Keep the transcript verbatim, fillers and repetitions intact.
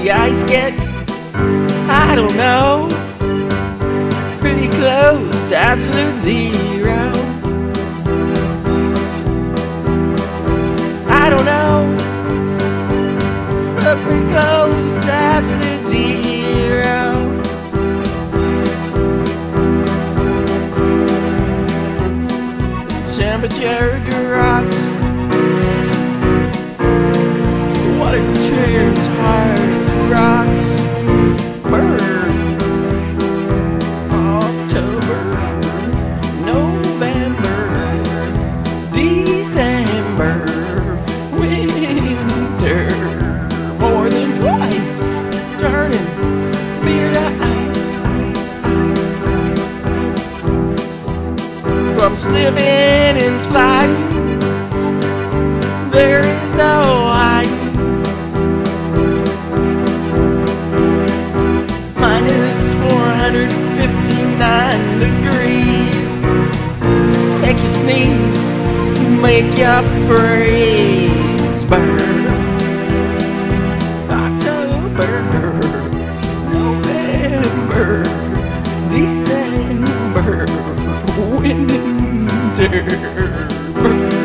the ice get? I don't know. Pretty close to absolute zero. I don't know, but pretty close to absolute zero. Temperature drops. Water churns hard rocks. Burn. October, November, December, winter. More than twice. Turning beer to ice, ice, ice, ice. From slipping and sliding, there is no hiding. Minus four hundred fifty-nine degrees. Make you sneeze, make you freeze. Burn. October, November, December, winter.